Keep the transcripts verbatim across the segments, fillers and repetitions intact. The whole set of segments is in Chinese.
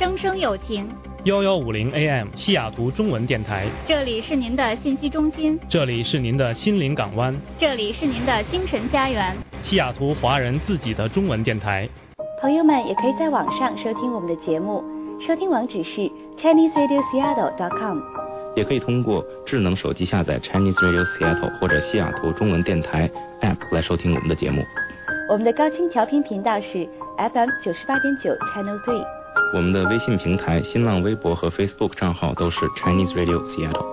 声声有情。 幺幺五零 A M 西雅图中文电台， 这里是您的信息中心， 这里是您的心灵港湾， 这里是您的精神家园， 西雅图华人自己的中文电台。 朋友们也可以在网上收听我们的节目，收听网址是 Chinese Radio Seattle dot com， 也可以通过智能手机下载 Chinese Radio Seattle 或者西雅图中文电台 App 来收听我们的节目。 我们的高清调频频道是 F M 九十八点九 Channel three。 我们的微信平台、新浪微博和 Facebook 账号都是 Chinese Radio Seattle。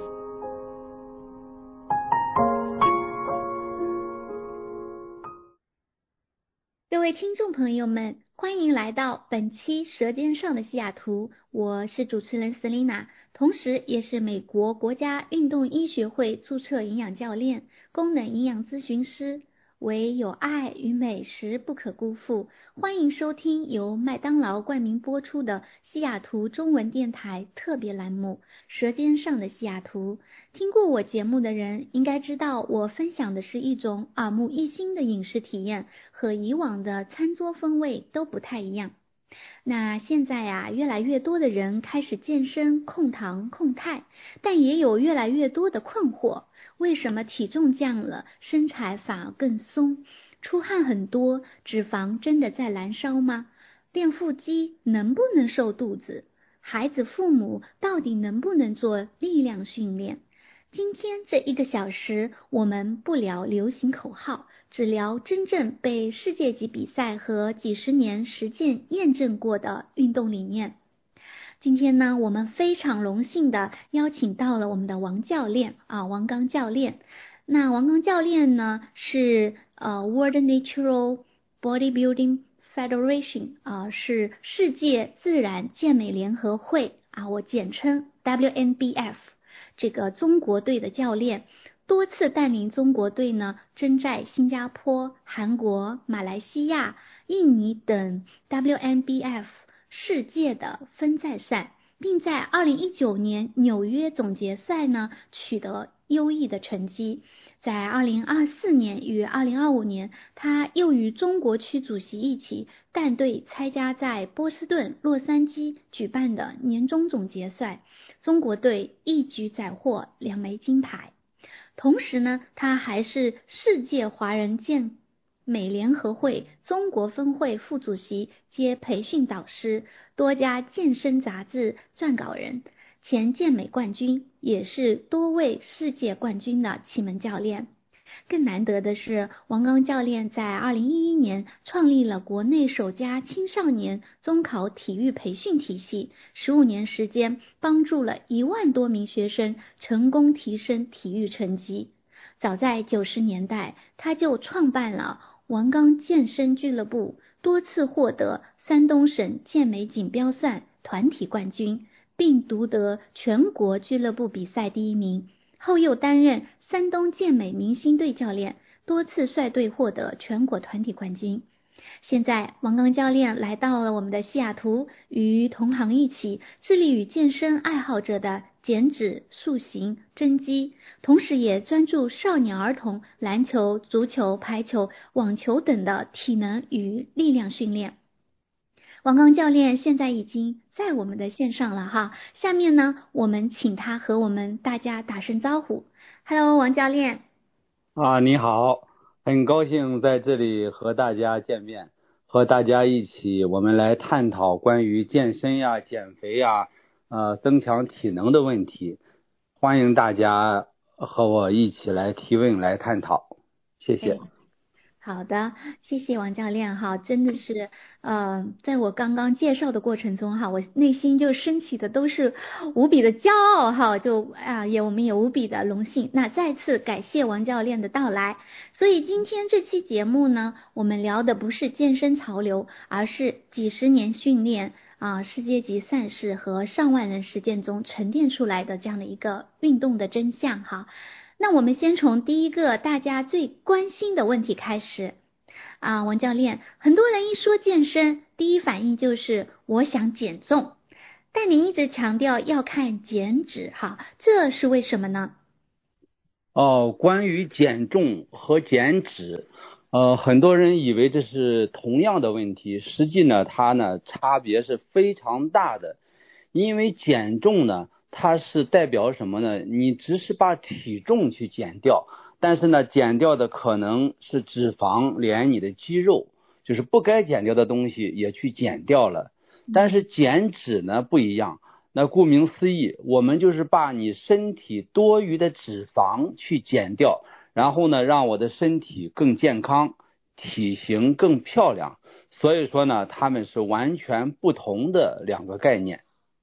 各位听众朋友们，欢迎来到本期《舌尖上的西雅图》，我是主持人 Selina， 同时也是美国国家运动医学会注册营养教练、功能营养咨询师。唯有爱与美食不可辜负，欢迎收听由麦当劳冠名播出的西雅图中文电台特别栏目《舌尖上的西雅图》。听过我节目的人应该知道，我分享的是一种耳目一新的饮食体验，和以往的餐桌风味都不太一样。那现在啊，越来越多的人开始健身、控糖、控态，但也有越来越多的困惑，为什么体重降了，身材反而更松？出汗很多，脂肪真的在燃烧吗？练腹肌能不能瘦肚子？孩子父母到底能不能做力量训练？今天这一个小时，我们不聊流行口号，只聊真正被世界级比赛和几十年实践验证过的运动理念。今天呢，我们非常荣幸的邀请到了我们的王教练啊，王刚教练。那王刚教练呢，是呃 World Natural Bodybuilding Federation 啊，是世界自然健美联合会啊，我简称 W N B F。这个中国队的教练，多次带领中国队呢征战新加坡、韩国、马来西亚、印尼等 W N B F 世界的分站赛，并在二零一九年纽约总决赛呢取得优异的成绩。在二零二四年与二零二五年，他又与中国区主席一起带队参加在波士顿、洛杉矶举办的年终总决赛，中国队一举斩获两枚金牌。同时呢，他还是世界华人健美联合会中国分会副主席兼培训导师，多家健身杂志撰稿人，前健美冠军，也是多位世界冠军的启蒙教练。更难得的是，王刚教练在二零一一年创立了国内首家青少年中考体育培训体系，十五年时间帮助了一万多名学生成功提升体育成绩。早在九十年代，他就创办了王刚健身俱乐部，多次获得山东省健美锦标赛团体冠军，并夺得全国俱乐部比赛第一名。后又担任山东健美明星队教练，多次率队获得全国团体冠军。现在王刚教练来到了我们的西雅图，与同行一起致力于健身爱好者的减脂、塑形、增肌，同时也专注少年儿童篮球、足球、排球、网球等的体能与力量训练。王刚教练现在已经在我们的线上了哈，下面呢，我们请他和我们大家打声招呼。Hello， 王教练。 啊，你好，很高兴在这里和大家见面，和大家一起我们来探讨关于健身呀、减肥呀、呃增强体能的问题。欢迎大家和我一起来提问来探讨，谢谢。 哎好的，谢谢王教练哈，真的是呃，在我刚刚介绍的过程中哈，我内心就升起的都是无比的骄傲哈，就啊也我们也无比的荣幸。那再次感谢王教练的到来。所以今天这期节目呢，我们聊的不是健身潮流，而是几十年训练啊，世界级赛事和上万人实践中沉淀出来的这样的一个运动的真相哈。那我们先从第一个大家最关心的问题开始啊，王教练，很多人一说健身，第一反应就是我想减重，但您一直强调要看减脂哈，这是为什么呢？ 哦，关于减重和减脂， 呃，很多人以为这是同样的问题，实际呢，它呢差别是非常大的。因为减重呢，它是代表什么呢？你只是把体重去减掉，但是呢，减掉的可能是脂肪，连你的肌肉，就是不该减掉的东西也去减掉了。但是减脂呢不一样，那顾名思义，我们就是把你身体多余的脂肪去减掉，然后呢，让我的身体更健康，体型更漂亮。所以说呢，它们是完全不同的两个概念。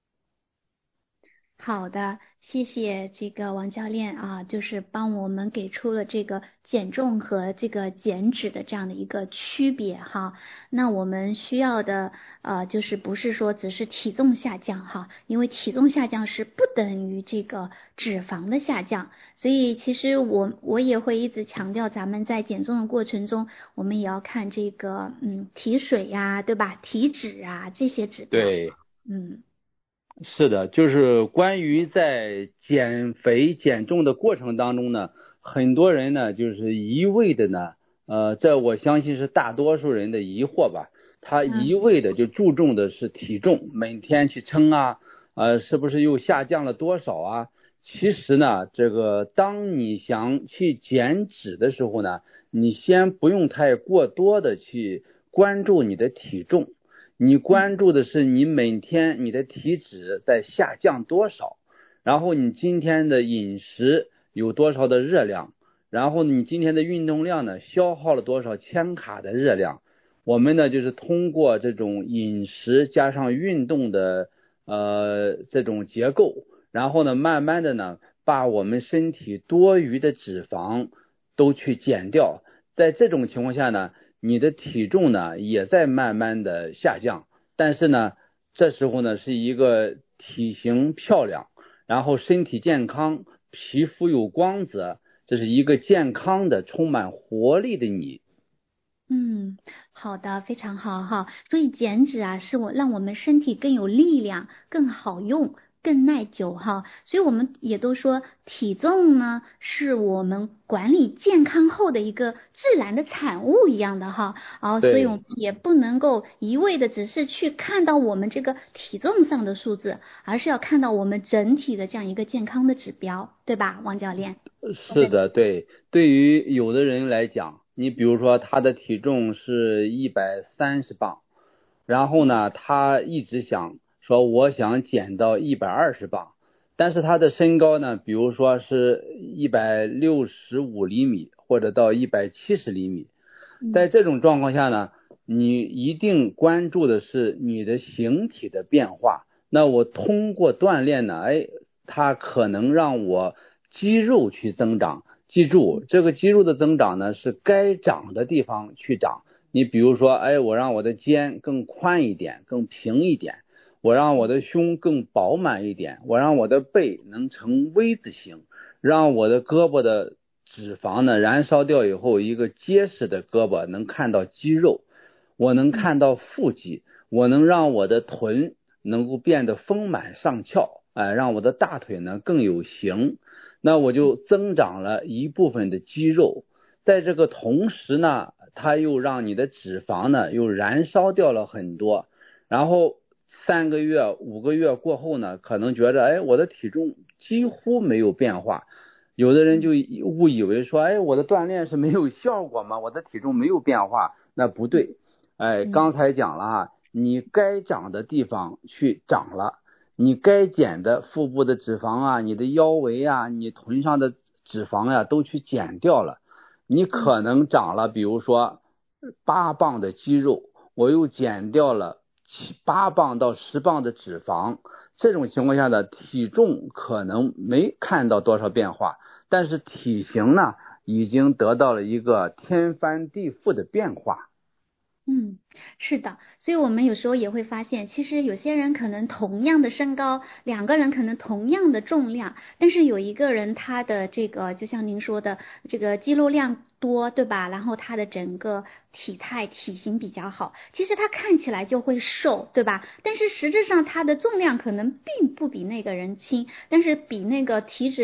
好的，谢谢这个王教练啊，就是帮我们给出了这个减重和这个减脂的这样的一个区别哈。那我们需要的呃，就是不是说只是体重下降哈，因为体重下降是不等于这个脂肪的下降，所以其实我我也会一直强调，咱们在减重的过程中，我们也要看这个嗯体水呀，对吧？体脂啊这些指标。 对， 嗯。 是的，就是关于在减肥减重的过程当中呢，很多人呢就是一味的呢，呃，这我相信是大多数人的疑惑吧。他一味的就注重的是体重，每天去称啊，呃，是不是又下降了多少啊？其实呢，这个当你想去减脂的时候呢，你先不用太过多的去关注你的体重。你关注的是你每天你的体脂在下降多少，然后你今天的饮食有多少的热量，然后你今天的运动量呢消耗了多少千卡的热量。我们呢就是通过这种饮食加上运动的呃这种结构，然后呢慢慢的呢把我们身体多余的脂肪都去减掉。在这种情况下呢，你的体重呢也在慢慢的下降，但是呢这时候呢是一个体型漂亮，然后身体健康，皮肤有光泽，这是一个健康的充满活力的你。 嗯，好的，非常好哈。所以减脂啊，是我让我们身体更有力量、更好用、更耐久哈。所以我们也都说，体重呢是我们管理健康后的一个自然的产物一样的哈。哦，所以我们也不能够一味的只是去看到我们这个体重上的数字，而是要看到我们整体的这样一个健康的指标，对吧，王教练？ 是的，对，对于有的人来讲，你比如说他的体重是一百三十磅，然后呢，他一直想说我想减到一百二十磅，但是他的身高呢，比如说是一百六十五厘米或者到一百七十厘米，在这种状况下呢，你一定关注的是你的形体的变化。那我通过锻炼呢，哎，它可能让我肌肉去增长。记住，这个肌肉的增长呢，是该长的地方去长。你比如说，哎，我让我的肩更宽一点，更平一点，我让我的胸更饱满一点，我让我的背能成 V 字形，让我的胳膊的脂肪呢燃烧掉以后，一个结实的胳膊能看到肌肉，我能看到腹肌，我能让我的臀能够变得丰满上翘，哎，让我的大腿呢更有型，那我就增长了一部分的肌肉。在这个同时呢，它又让你的脂肪呢又燃烧掉了很多，然后三个月五个月过后呢，可能觉得哎我的体重几乎没有变化，有的人就误以为说哎我的锻炼是没有效果吗？我的体重没有变化，那不对。哎，刚才讲了啊，你该长的地方去长了，你该减的腹部的脂肪啊，你的腰围啊，你臀上的脂肪呀、啊、都去减掉了，你可能长了比如说八磅的肌肉，我又减掉了七八磅到十磅的脂肪，这种情况下的体重可能没看到多少变化，但是体型呢已经得到了一个天翻地覆的变化。 嗯，是的，所以我们有时候也会发现，其实有些人可能同样的身高，两个人可能同样的重量，但是有一个人他的这个就像您说的这个肌肉量多，对吧？然后他的整个体态体型比较好，其实他看起来就会瘦，对吧？但是实质上他的重量可能并不比那个人轻，但是比那个体脂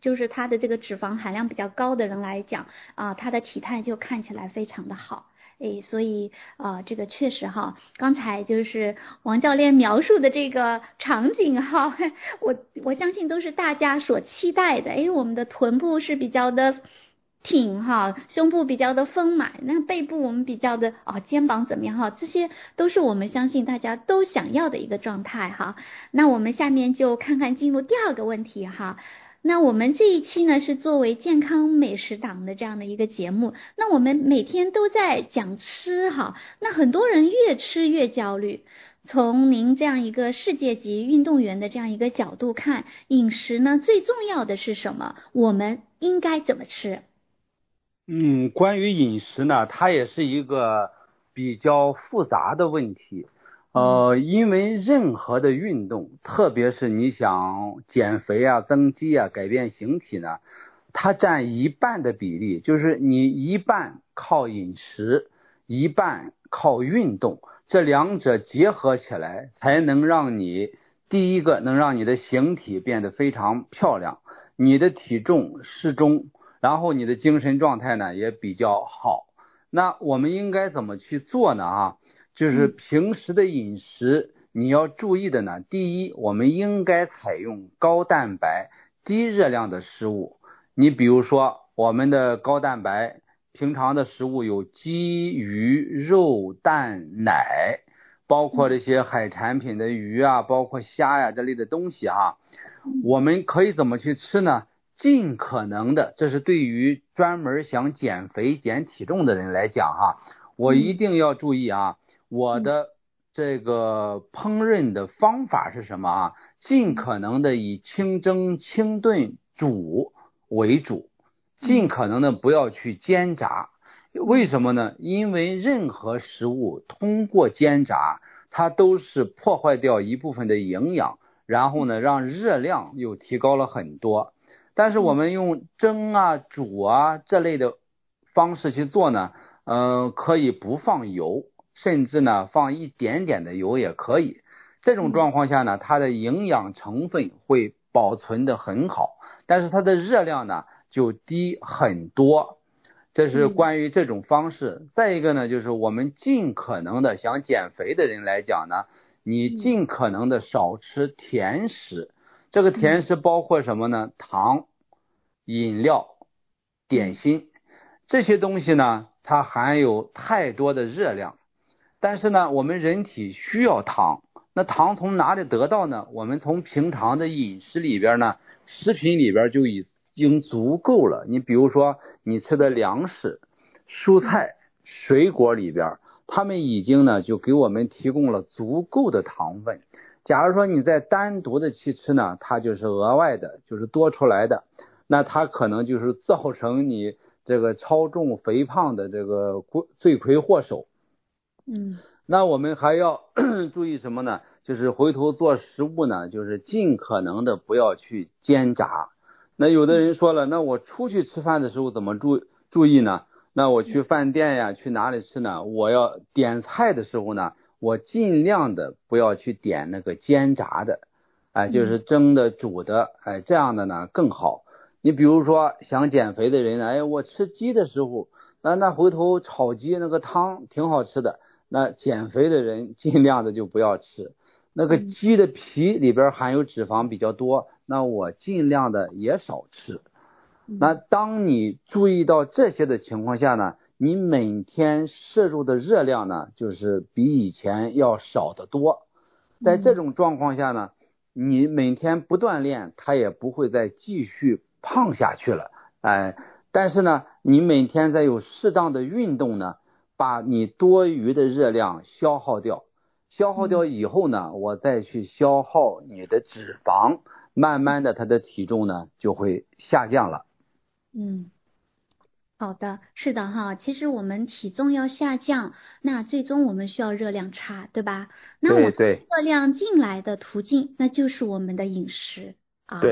就是他的这个脂肪含量比较高的人来讲啊，他的体态就看起来非常的好。诶，所以啊、呃，这个确实哈，刚才就是王教练描述的这个场景哈，我我相信都是大家所期待的。诶，我们的臀部是比较的挺哈，胸部比较的丰满，那背部我们比较的哦，肩膀怎么样哈？这些都是我们相信大家都想要的一个状态哈。那我们下面就看看进入第二个问题哈。那我们这一期呢是作为健康美食档的这样的一个节目，那我们每天都在讲吃哈，那很多人越吃越焦虑。从您这样一个世界级运动员的这样一个角度看，饮食呢最重要的是什么？我们应该怎么吃？ 嗯，关于饮食呢，它也是一个比较复杂的问题。呃，因为任何的运动，特别是你想减肥啊、增肌啊、改变形体呢，它占一半的比例，就是你一半靠饮食，一半靠运动，这两者结合起来，才能让你第一个能让你的形体变得非常漂亮，你的体重适中，然后你的精神状态呢也比较好。那我们应该怎么去做呢？啊？就是平时的饮食你要注意的呢，第一，我们应该采用高蛋白低热量的食物。你比如说我们的高蛋白平常的食物有鸡、鱼、肉、蛋、奶，包括这些海产品的鱼啊，包括虾呀这类的东西啊，我们可以怎么去吃呢？尽可能的，这是对于专门想减肥减体重的人来讲哈，我一定要注意啊，我的这个烹饪的方法是什么啊？尽可能的以清蒸、清炖、煮为主，尽可能的不要去煎炸。为什么呢？因为任何食物通过煎炸，它都是破坏掉一部分的营养，然后呢，让热量又提高了很多。但是我们用蒸啊、煮啊这类的方式去做呢，嗯、呃，可以不放油，甚至呢放一点点的油也可以。这种状况下呢，它的营养成分会保存得很好，但是它的热量呢就低很多。这是关于这种方式。再一个呢，就是我们尽可能的想减肥的人来讲呢，你尽可能的少吃甜食。这个甜食包括什么呢？糖、饮料、点心，这些东西呢，它含有太多的热量。但是呢，我们人体需要糖，那糖从哪里得到呢？我们从平常的饮食里边呢，食品里边就已经足够了。你比如说你吃的粮食、蔬菜、水果里边，它们已经呢就给我们提供了足够的糖分。假如说你再单独的去吃呢，它就是额外的，就是多出来的，那它可能就是造成你这个超重肥胖的这个罪魁祸首。 嗯， 那我们还要注意什么呢？就是回头做食物呢，就是尽可能的不要去煎炸。那有的人说了，那我出去吃饭的时候怎么注注意呢？那我去饭店呀，去哪里吃呢？我要点菜的时候呢，我尽量的不要去点那个煎炸的，哎，就是蒸的、煮的，哎，这样的呢更好。你比如说想减肥的人呢，哎，我吃鸡的时候，那那回头炒鸡那个汤挺好吃的，那减肥的人尽量的就不要吃。那个鸡的皮里边含有脂肪比较多，那我尽量的也少吃。那当你注意到这些的情况下呢，你每天摄入的热量呢，就是比以前要少得多。在这种状况下呢，你每天不锻炼，它也不会再继续胖下去了。哎，但是呢，你每天再有适当的运动呢，把你多余的热量消耗掉。消耗掉以后呢，我再去消耗你的脂肪，慢慢的它的体重呢就会下降了。 嗯，好的，是的哈。其实我们体重要下降，那最终我们需要热量差，对吧？那我们热量进来的途径，那就是我们的饮食啊。 对。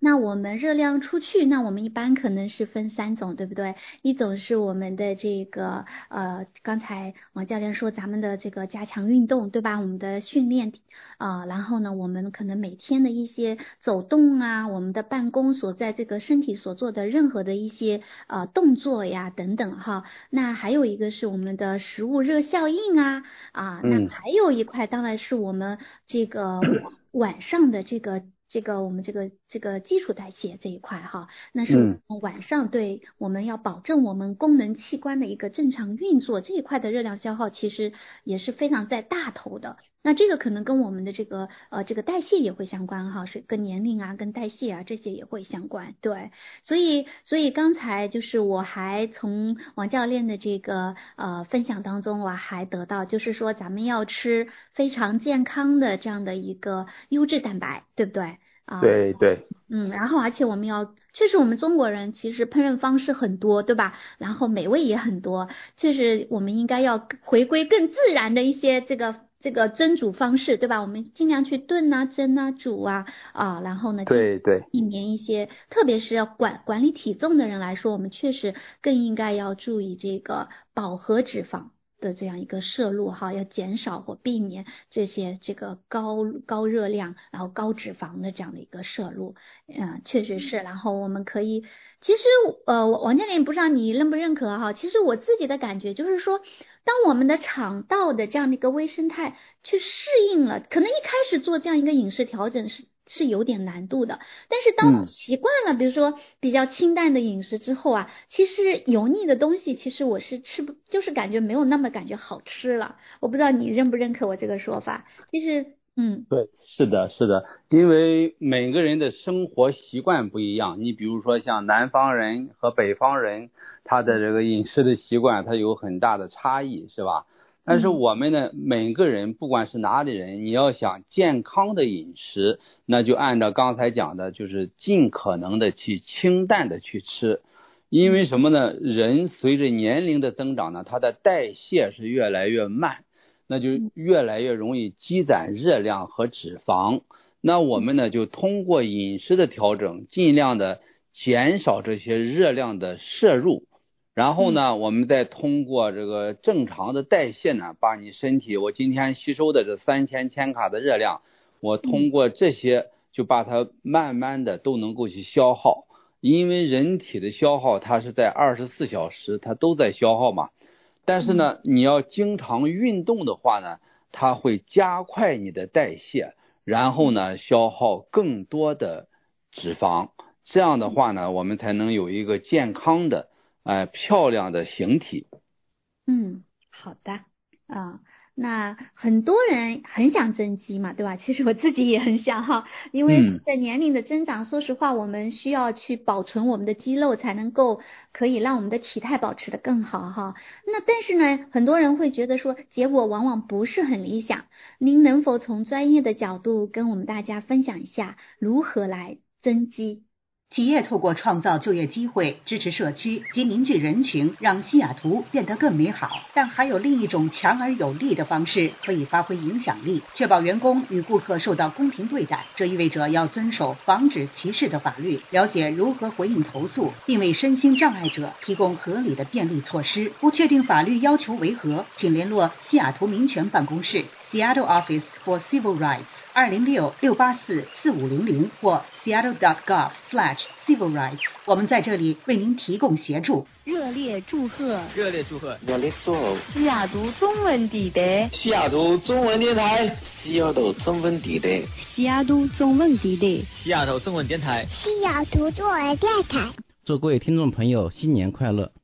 那我们热量出去，那我们一般可能是分三种，对不对？一种是我们的这个呃，刚才王教练说咱们的这个加强运动，对吧？我们的训练啊、呃，然后呢，我们可能每天的一些走动啊，我们的办公所在这个身体所做的任何的一些呃动作呀等等哈。那还有一个是我们的食物热效应啊啊，那还有一块当然是我们这个晚上的这个。这个我们这个这个基础代谢这一块哈，那是我们晚上对我们要保证我们功能器官的一个正常运作这一块的热量消耗，其实也是非常在大头的。那这个可能跟我们的这个呃这个代谢也会相关哈，是跟年龄啊、跟代谢啊这些也会相关。对，所以所以刚才就是我还从王教练的这个呃分享当中，我还得到就是说咱们要吃非常健康的这样的一个优质蛋白，对不对？啊， 对对， 嗯，然后而且我们要，确实我们中国人其实烹饪方式很多，对吧？然后美味也很多，确实我们应该要回归更自然的一些这个这个蒸煮方式，对吧？我们尽量去炖啊、蒸啊、煮啊啊，然后呢， 对对， 避免一些，特别是要管管理体重的人来说，我们确实更应该要注意这个饱和脂肪的这样一个摄入哈，要减少或避免这些这个高高热量然后高脂肪的这样的一个摄入，嗯，确实是。然后我们可以，其实呃，王教练不知道你认不认可哈，其实我自己的感觉就是说，当我们的肠道的这样的一个微生态去适应了，可能一开始做这样一个饮食调整是。是有点难度的，但是当我习惯了，嗯、比如说比较清淡的饮食之后啊，其实油腻的东西，其实我是吃不，就是感觉没有那么感觉好吃了。我不知道你认不认可我这个说法。其实，嗯， 对，是的，是的，因为每个人的生活习惯不一样。你比如说像南方人和北方人，他的这个饮食的习惯，他有很大的差异，是吧？但是我们呢，每个人不管是哪里人，你要想健康的饮食，那就按照刚才讲的，就是尽可能的去清淡的去吃。因为什么呢？人随着年龄的增长呢，他的代谢是越来越慢，那就越来越容易积攒热量和脂肪。那我们呢，就通过饮食的调整，尽量的减少这些热量的摄入。然后呢，我们再通过这个正常的代谢呢，把你身体我今天吸收的这三千千卡的热量，我通过这些就把它慢慢的都能够去消耗。因为人体的消耗它是在二十四小时它都在消耗嘛，但是呢，你要经常运动的话呢，它会加快你的代谢，然后呢消耗更多的脂肪。这样的话呢，我们才能有一个健康的呃，漂亮的形体。 嗯，好的啊、呃，那很多人很想增肌嘛，对吧？其实我自己也很想哈，因为随着年龄的增长，嗯、说实话，我们需要去保存我们的肌肉，才能够可以让我们的体态保持得更好哈。那但是呢，很多人会觉得说，结果往往不是很理想。您能否从专业的角度跟我们大家分享一下如何来增肌？ 企业透过创造就业机会、支持社区及凝聚人群，让西雅图变得更美好。但还有另一种强而有力的方式可以发挥影响力，确保员工与顾客受到公平对待。这意味着要遵守防止歧视的法律，了解如何回应投诉，并为身心障碍者提供合理的便利措施。不确定法律要求为何，请联络西雅图民权办公室 Seattle Office for Civil Rights 二零六六八四四五零零或 seattle dot gov slash civil rights。我们在这里为您提供协助。 热烈祝贺！ 热烈祝贺！ 热烈祝贺！ 西雅图中文地带， 西雅图中文电台，西雅图中文地带， 西雅图中文地带， 西雅图中文电台， 西雅图中文电台。 祝各位听众朋友新年快乐！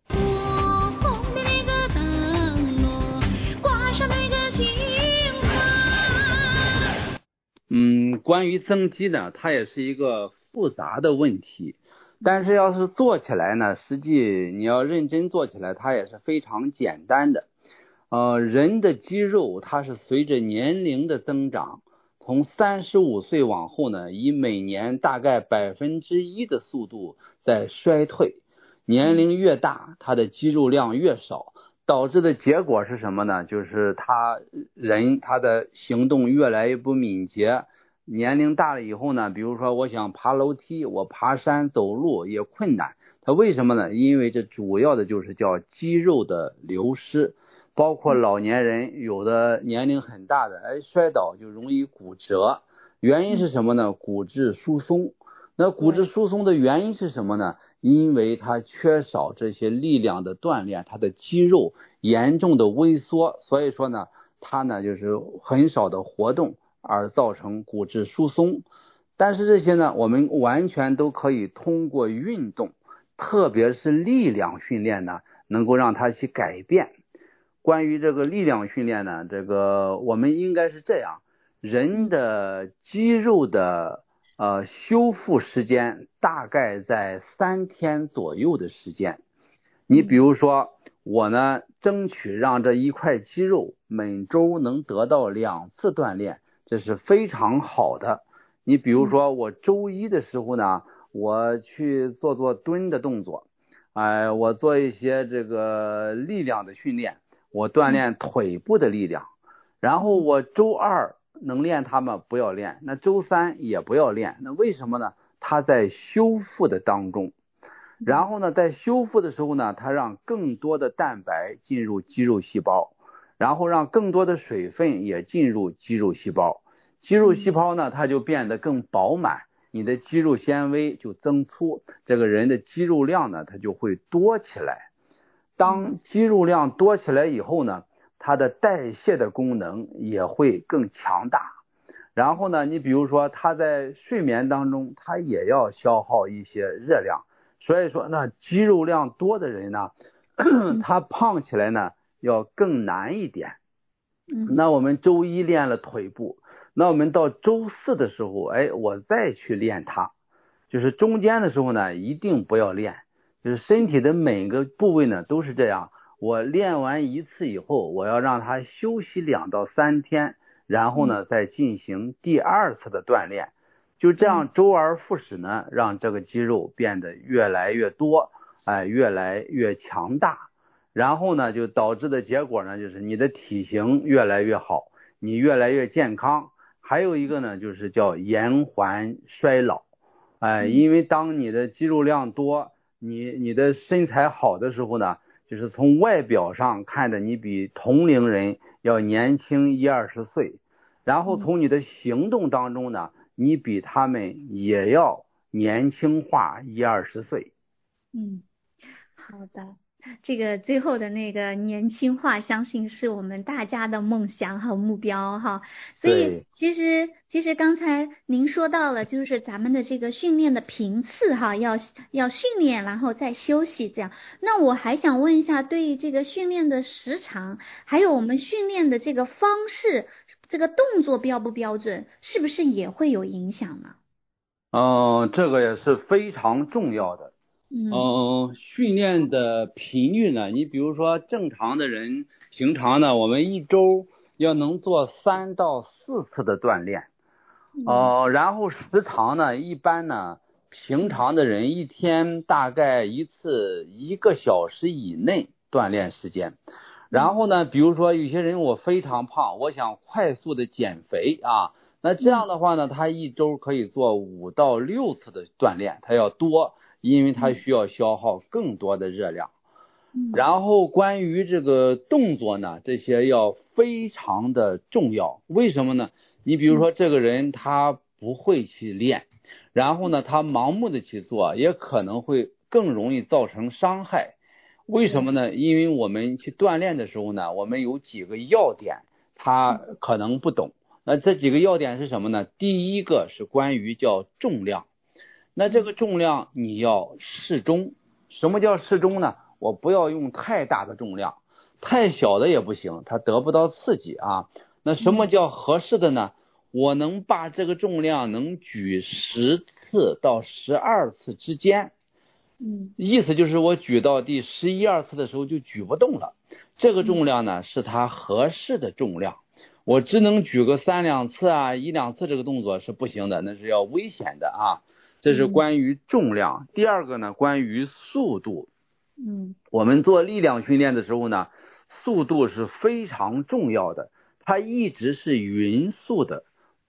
嗯，关于增肌呢，它也是一个复杂的问题，但是要是做起来呢，实际你要认真做起来，它也是非常简单的。呃，人的肌肉它是随着年龄的增长，从三十五岁往后呢，以每年大概百分之一的速度在衰退。年龄越大，它的肌肉量越少。导致的结果是什么呢？就是他人他的行动越来越不敏捷， 年龄大了以后呢，比如说我想爬楼梯，我爬山走路也困难，它为什么呢？因为这主要的就是叫肌肉的流失，包括老年人有的年龄很大的，哎，摔倒就容易骨折，原因是什么呢？骨质疏松。那骨质疏松的原因是什么呢？因为它缺少这些力量的锻炼，它的肌肉严重的萎缩，所以说呢，它呢就是很少的活动而造成骨质疏松。但是这些呢，我们完全都可以通过运动，特别是力量训练呢，能够让它去改变。关于这个力量训练呢，这个我们应该是这样，人的肌肉的呃修复时间大概在三天左右的时间。你比如说我呢，争取让这一块肌肉每周能得到两次锻炼，这是非常好的。你比如说我周一的时候呢，我去做做蹲的动作，哎、呃，我做一些这个力量的训练，我锻炼腿部的力量。然后我周二能练它吗？不要练。那周三也不要练。那为什么呢？它在修复的当中。然后呢，在修复的时候呢，它让更多的蛋白进入肌肉细胞，然后让更多的水分也进入肌肉细胞。肌肉细胞呢，它就变得更饱满，你的肌肉纤维就增粗，这个人的肌肉量呢，它就会多起来。当肌肉量多起来以后呢，它的代谢的功能也会更强大。然后呢，你比如说他在睡眠当中，他也要消耗一些热量。所以说呢，肌肉量多的人呢，他胖起来呢要更难一点。那我们周一练了腿部，那我们到周四的时候，哎，我再去练它。就是中间的时候呢，一定不要练。就是身体的每个部位呢都是这样，我练完一次以后，我要让它休息两到三天，然后呢再进行第二次的锻炼。就这样周而复始呢，让这个肌肉变得越来越多，哎，越来越强大。然后呢，就导致的结果呢，就是你的体型越来越好，你越来越健康。还有一个呢，就是叫延缓衰老。哎，因为当你的肌肉量多，你你的身材好的时候呢，就是从外表上看着你比同龄人要年轻一二十岁，然后从你的行动当中呢，你比他们也要年轻化一二十岁。 嗯，好的。这个最后的那个年轻化，相信是我们大家的梦想和目标哈。所以其实其实刚才您说到了，就是咱们的这个训练的频次哈，要要训练然后再休息这样。那我还想问一下，对于这个训练的时长，还有我们训练的这个方式，这个动作标不标准，是不是也会有影响呢？ 嗯、呃，这个也是非常重要的。嗯、呃，训练的频率呢，你比如说正常的人，平常呢，我们一周要能做三到四次的锻炼，哦、呃，然后时长呢，一般呢，平常的人一天大概一次一个小时以内锻炼时间。然后呢，比如说有些人我非常胖，我想快速的减肥啊，那这样的话呢，他一周可以做五到六次的锻炼，他要多。因为它需要消耗更多的热量。然后关于这个动作呢，这些要非常的重要。为什么呢？你比如说这个人他不会去练，然后呢他盲目的去做，也可能会更容易造成伤害。为什么呢？因为我们去锻炼的时候呢，我们有几个要点他可能不懂。那这几个要点是什么呢？第一个是关于叫重量。那这个重量你要适中。什么叫适中呢？我不要用太大的重量，太小的也不行，它得不到刺激啊。那什么叫合适的呢？我能把这个重量能举十次到十二次之间。嗯，意思就是我举到第十一二次的时候就举不动了。这个重量呢是它合适的重量。我只能举个三两次啊，一两次这个动作是不行的，那是要危险的啊。这是关于重量。嗯、第二个呢，关于速度。嗯，我们做力量训练的时候呢，速度是非常重要的，它一直是匀速的，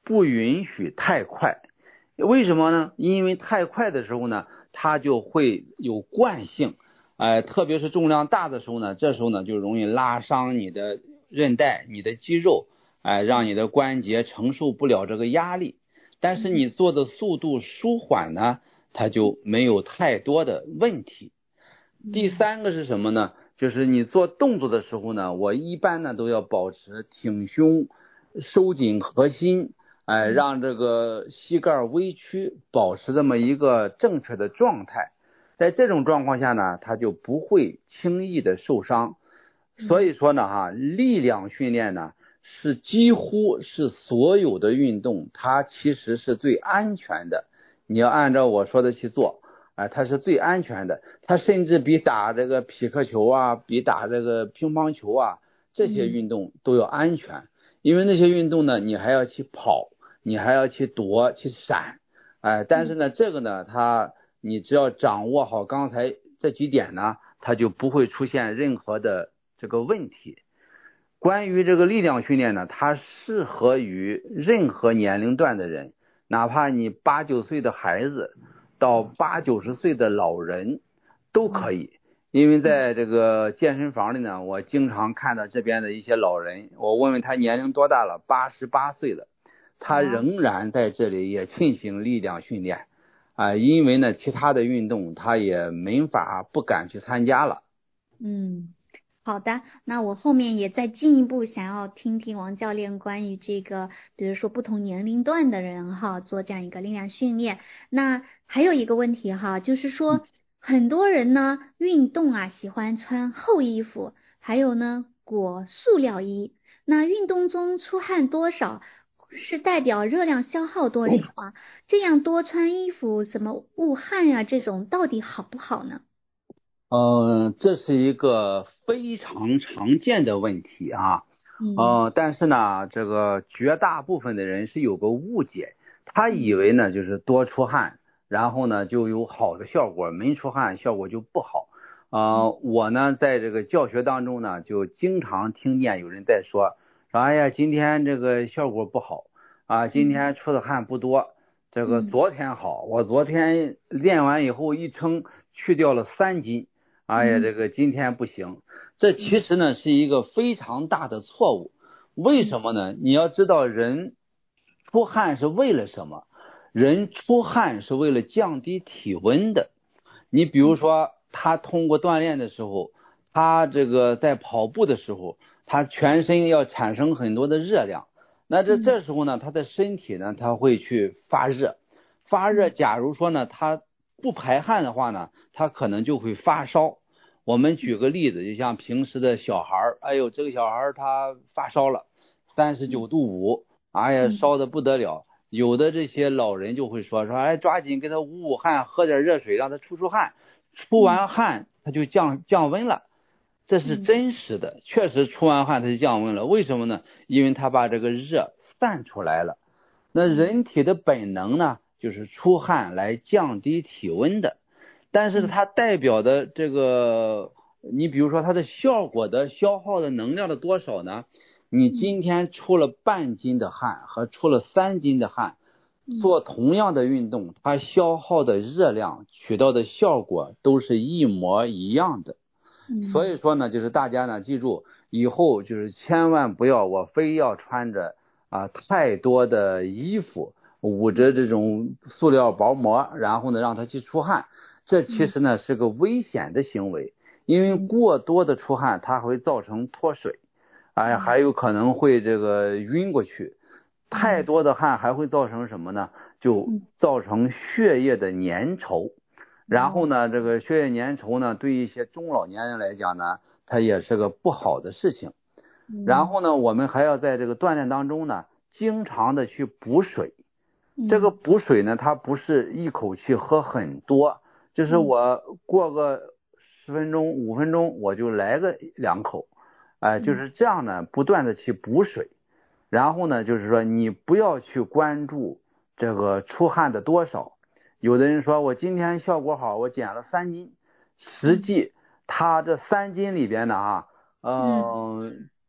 不允许太快。为什么呢？因为太快的时候呢，它就会有惯性，哎、呃，特别是重量大的时候呢，这时候呢就容易拉伤你的韧带、你的肌肉，哎、呃，让你的关节承受不了这个压力。但是你做的速度舒缓呢，它就没有太多的问题。第三个是什么呢？就是你做动作的时候呢，我一般呢都要保持挺胸、收紧核心，哎、呃，让这个膝盖微屈，保持这么一个正确的状态。在这种状况下呢，它就不会轻易的受伤。所以说呢，哈，力量训练呢，是几乎是所有的运动，它其实是最安全的。你要按照我说的去做，哎、呃，它是最安全的。它甚至比打这个匹克球啊，比打这个乒乓球啊，这些运动都要安全。因为那些运动呢，你还要去跑，你还要去躲、去闪，哎、呃，但是呢，这个呢，它你只要掌握好刚才这几点呢，它就不会出现任何的这个问题。关于这个力量训练呢，它适合于任何年龄段的人，哪怕你八九岁的孩子到八九十岁的老人都可以。因为在这个健身房里呢，我经常看到这边的一些老人，我问问他年龄多大了，八十八岁了，他仍然在这里也进行力量训练啊、呃，因为呢其他的运动他也没法不敢去参加了。 嗯，好的，那我后面也再进一步想要听听王教练关于这个，比如说不同年龄段的人哈，做这样一个力量训练。那还有一个问题哈，就是说很多人呢运动啊喜欢穿厚衣服，还有呢裹塑料衣。那运动中出汗多少是代表热量消耗多少啊？这样多穿衣服，什么捂汗呀、啊，这种到底好不好呢？ 呃，这是一个非常常见的问题啊，呃，但是呢，这个绝大部分的人是有个误解，他以为呢就是多出汗，然后呢就有好的效果，没出汗效果就不好。呃，我呢在这个教学当中呢，就经常听见有人在说，说哎呀，今天这个效果不好啊，今天出的汗不多，这个昨天好，我昨天练完以后一称去掉了三斤。哎呀，这个今天不行，这其实呢是一个非常大的错误。为什么呢？你要知道人出汗是为了什么？人出汗是为了降低体温的。你比如说他通过锻炼的时候，他这个在跑步的时候，他全身要产生很多的热量，那这这时候呢，他的身体呢他会去发热，发热假如说呢他不排汗的话呢，他可能就会发烧。我们举个例子，就像平时的小孩，哎呦，这个小孩他发烧了，三十九度五，哎呀，烧的不得了。有的这些老人就会说说，哎，抓紧给他捂捂汗，喝点热水，让他出出汗，出完汗他就降降温了。这是真实的，确实出完汗他就降温了。为什么呢？因为他把这个热散出来了。那人体的本能呢，就是出汗来降低体温的。但是它代表的这个，你比如说它的效果的消耗的能量的多少呢？你今天出了半斤的汗和出了三斤的汗，做同样的运动，它消耗的热量取到的效果都是一模一样的。所以说呢，就是大家呢记住，以后就是千万不要我非要穿着啊太多的衣服，捂着这种塑料薄膜，然后呢让它去出汗。这其实呢是个危险的行为，因为过多的出汗它会造成脱水，哎，还有可能会这个晕过去。太多的汗还会造成什么呢？就造成血液的粘稠，然后呢这个血液粘稠呢对一些中老年人来讲呢，它也是个不好的事情。然后呢我们还要在这个锻炼当中呢经常的去补水。这个补水呢它不是一口气喝很多，就是我过个十分钟五分钟我就来个两口，哎，就是这样呢不断的去补水。然后呢就是说你不要去关注这个出汗的多少。有的人说我今天效果好，我减了三斤，实际他这三斤里边呢啊，嗯、呃，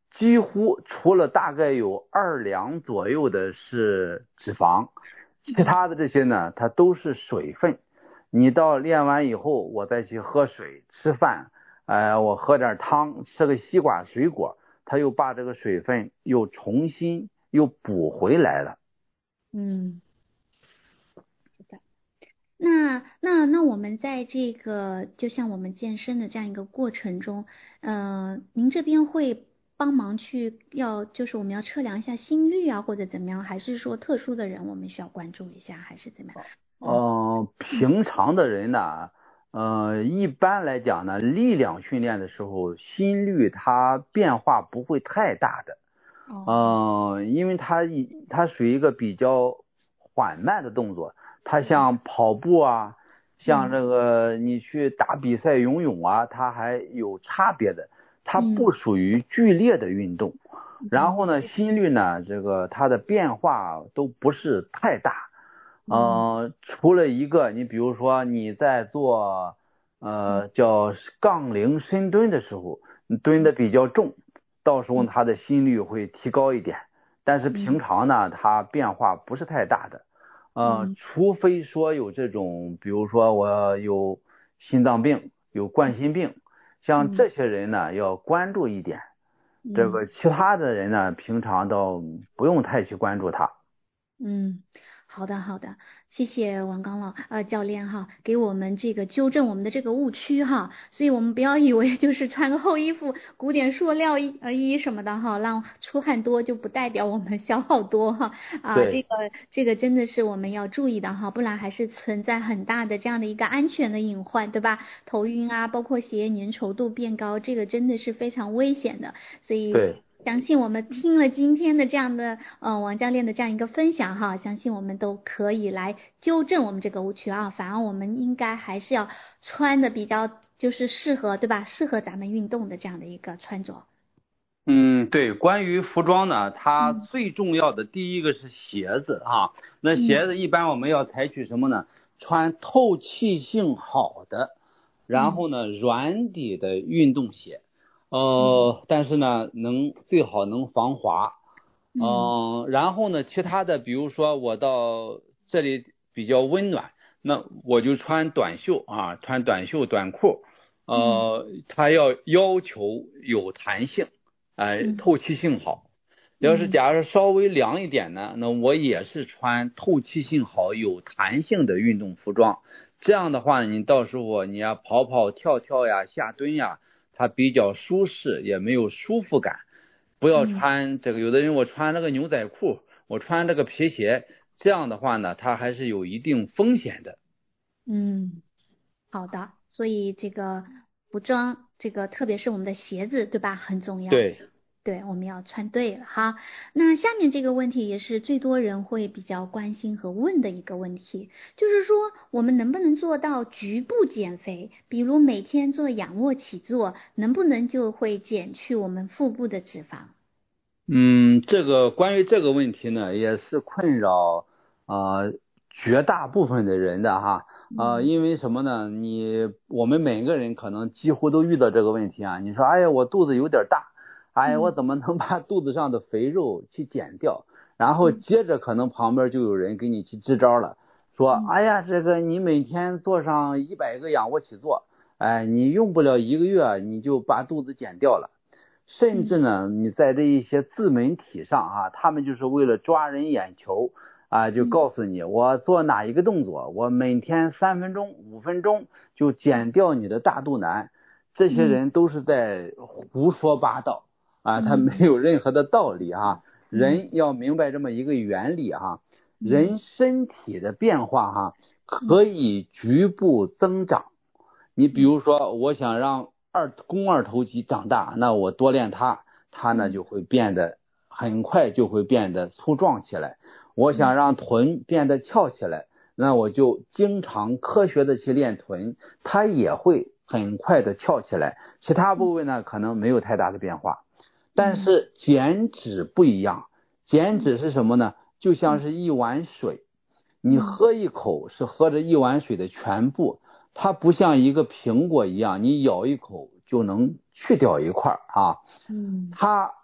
几乎除了大概有二两左右的是脂肪，其他的这些呢，它都是水分。你到练完以后，我再去喝水、吃饭，呃，我喝点汤，吃个西瓜、水果，它又把这个水分又重新又补回来了。 嗯，是的。那那那我们在这个就像我们健身的这样一个过程中，呃，您这边会帮忙去要就是我们要测量一下心率啊，或者怎么样，还是说特殊的人我们需要关注一下，还是怎么样？ 呃，平常的人呢，呃，一般来讲呢，力量训练的时候，心率它变化不会太大的，呃，因为它它属于一个比较缓慢的动作，它像跑步啊，像这个你去打比赛游泳啊，它还有差别的，它不属于剧烈的运动。然后呢，心率呢，这个它的变化都不是太大。呃，除了一个，你比如说你在做呃叫杠铃深蹲的时候，你蹲的比较重，到时候它的心率会提高一点。但是平常呢，它变化不是太大的。呃，除非说有这种，比如说我有心脏病、有冠心病，像这些人呢要关注一点。这个其他的人呢，平常倒不用太去关注它。 嗯，好的好的，谢谢王刚老呃教练哈，给我们这个纠正我们的这个误区哈，所以我们不要以为就是穿个厚衣服、古典塑料衣呃衣什么的哈，让出汗多就不代表我们消耗多哈啊，这个这个真的是我们要注意的哈，不然还是存在很大的这样的一个安全的隐患，对吧？头晕啊，包括血液粘稠度变高，这个真的是非常危险的，所以对。 相信我们听了今天的这样的呃王教练的这样一个分享哈，相信我们都可以来纠正我们这个误区啊，反而我们应该还是要穿的比较就是适合对吧？适合咱们运动的这样的一个穿着。 嗯，对，关于服装呢，它最重要的第一个是鞋子啊。那鞋子一般我们要采取什么呢？穿透气性好的，然后呢软底的运动鞋。呃，但是呢，能最好能防滑，嗯、呃，然后呢，其他的，比如说我到这里比较温暖，那我就穿短袖啊，穿短袖短裤，呃，它要要求有弹性，哎、呃，透气性好。要是假如稍微凉一点呢，那我也是穿透气性好、有弹性的运动服装。这样的话，你到时候你要跑跑跳跳呀、下蹲呀。它比较舒适，也没有舒服感。不要穿这个，有的人我穿那个牛仔裤，我穿这个皮鞋，这样的话呢，它还是有一定风险的。 嗯，好的，所以这个服装，这个特别是我们的鞋子，对吧？很重要。 对。 对，我们要穿对了哈。那下面这个问题也是最多人会比较关心和问的一个问题，就是说我们能不能做到局部减肥？比如每天做仰卧起坐，能不能就会减去我们腹部的脂肪？ 嗯，这个关于这个问题呢，也是困扰啊、呃、绝大部分的人的哈啊、呃，因为什么呢？你我们每个人可能几乎都遇到这个问题啊。你说，哎呀，我肚子有点大。哎，我怎么能把肚子上的肥肉去减掉？然后接着可能旁边就有人给你去支招了，说，哎呀，这个你每天做上一百个仰卧起坐，哎，你用不了一个月你就把肚子减掉了。甚至呢，你在这一些自媒体上啊，他们就是为了抓人眼球啊，就告诉你我做哪一个动作，我每天三分钟、五分钟就减掉你的大肚腩。这些人都是在胡说八道。啊，它没有任何的道理啊！人要明白这么一个原理啊，人身体的变化哈、啊，可以局部增长。你比如说，我想让二肱二头肌长大，那我多练它，它呢就会变得很快就会变得粗壮起来。我想让臀变得翘起来，那我就经常科学的去练臀，它也会很快的翘起来。其他部位呢，可能没有太大的变化。但是减脂不一样，减脂是什么呢？就像是一碗水，你喝一口是喝着一碗水的全部，它不像一个苹果一样，你咬一口就能去掉一块啊。嗯，它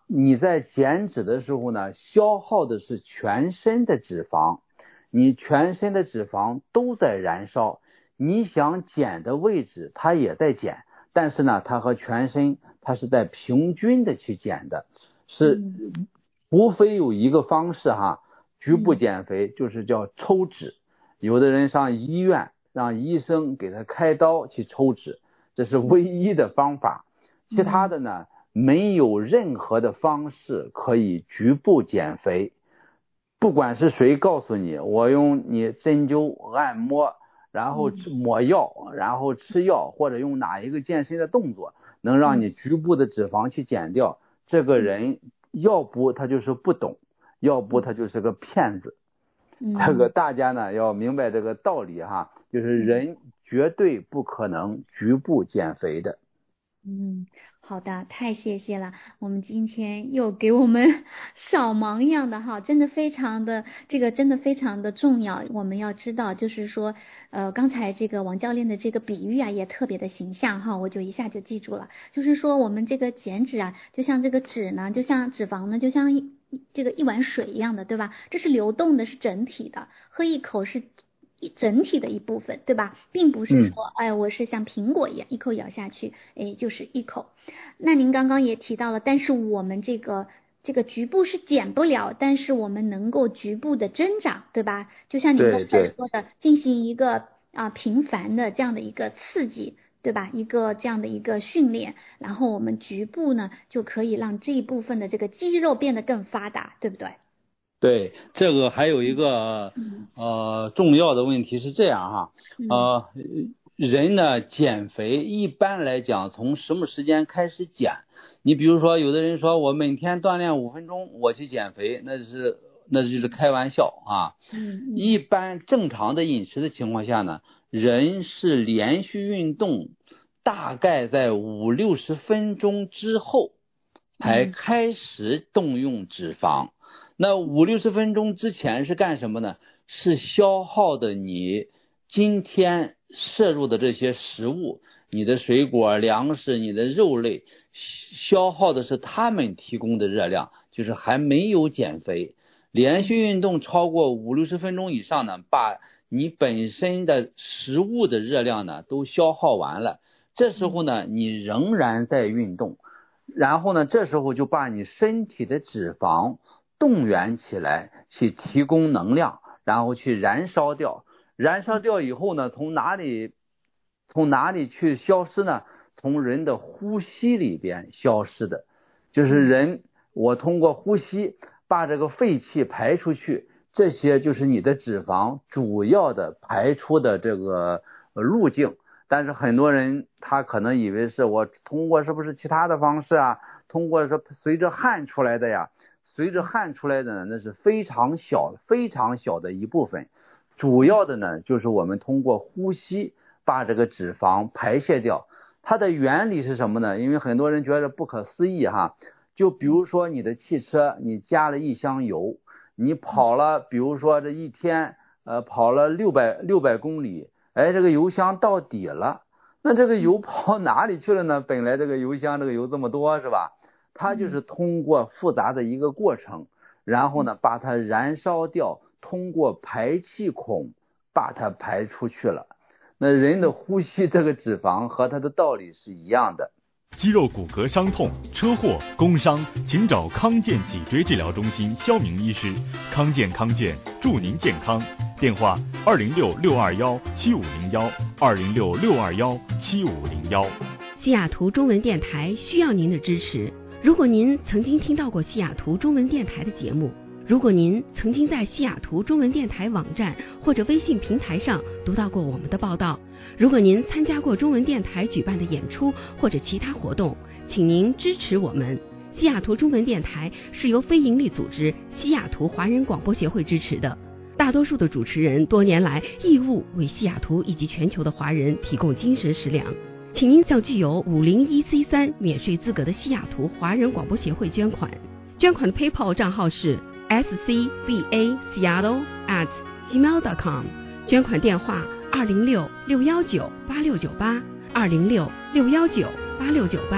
你在减脂的时候呢，消耗的是全身的脂肪，你全身的脂肪都在燃烧，你想减的位置它也在减，但是呢它和全身它是在平均的去减的，是无非有一个方式哈，局部减肥就是叫抽脂，有的人上医院让医生给他开刀去抽脂，这是唯一的方法，其他的呢没有任何的方式可以局部减肥，不管是谁告诉你我用你针灸按摩然后抹药然后吃药或者用哪一个健身的动作能让你局部的脂肪去减掉，这个人要不他就是不懂，要不他就是个骗子，这个大家呢要明白这个道理哈，就是人绝对不可能局部减肥的。 嗯，好的，太谢谢了，我们今天又给我们扫盲一样的哈，真的非常的这个真的非常的重要，我们要知道就是说呃刚才这个王教练的这个比喻啊也特别的形象哈，我就一下就记住了，就是说我们这个减脂啊就像这个脂呢就像脂肪呢就像一这个一碗水一样的，对吧，这是流动的，是整体的，喝一口是一整体的一部分，对吧，并不是说、嗯、哎我是像苹果一样一口咬下去哎就是一口。那您刚刚也提到了，但是我们这个这个局部是减不了，但是我们能够局部的增长，对吧，就像你刚才说的进行一个啊频繁的这样的一个刺激，对吧，一个这样的一个训练，然后我们局部呢就可以让这一部分的这个肌肉变得更发达，对不对？ 对，这个还有一个呃重要的问题是这样哈，呃人呢减肥一般来讲从什么时间开始减？你比如说有的人说我每天锻炼五分钟我去减肥，那是那就是开玩笑啊。一般正常的饮食的情况下呢，人是连续运动大概在五六十分钟之后才开始动用脂肪。那五六十分钟之前是干什么呢？是消耗的你今天摄入的这些食物，你的水果、粮食、你的肉类，消耗的是他们提供的热量，就是还没有减肥。连续运动超过五六十分钟以上呢，把你本身的食物的热量呢都消耗完了，这时候呢你仍然在运动，然后呢这时候就把你身体的脂肪动员起来去提供能量，然后去燃烧掉，燃烧掉以后呢从哪里从哪里去消失呢？从人的呼吸里边消失的，就是人我通过呼吸把这个废气排出去，这些就是你的脂肪主要的排出的这个路径。但是很多人他可能以为是我通过是不是其他的方式啊，通过是随着汗出来的呀，随着汗出来的呢，那是非常小非常小的一部分，主要的呢就是我们通过呼吸把这个脂肪排泄掉。它的原理是什么呢？因为很多人觉得不可思议哈，就比如说你的汽车你加了一箱油，你跑了比如说这一天呃跑了六百六百公里，哎这个油箱到底了，那这个油跑哪里去了呢？本来这个油箱这个油这么多是吧，它就是通过复杂的一个过程，然后呢把它燃烧掉，通过排气孔把它排出去了。那人的呼吸这个脂肪和它的道理是一样的。 肌肉骨骼伤痛、车祸、工伤，请找康健脊椎治疗中心肖明医师。康健康健，祝您健康。电话二零六六二幺七五零幺二零六六二幺七五零幺。 西雅图中文电台需要您的支持。如果您曾经听到过西雅图中文电台的节目，如果您曾经在西雅图中文电台网站或者微信平台上读到过我们的报道，如果您参加过中文电台举办的演出或者其他活动，请您支持我们。西雅图中文电台是由非营利组织西雅图华人广播协会支持的，大多数的主持人多年来义务为西雅图以及全球的华人提供精神食粮，请您向具有五零一 C 三 免税资格的西雅图华人广播协会捐款。捐款的 PayPal 账号是 s c b a seattle at gmail dot com， 捐款电话二零六六幺九八六九八二零六六幺九八六九八。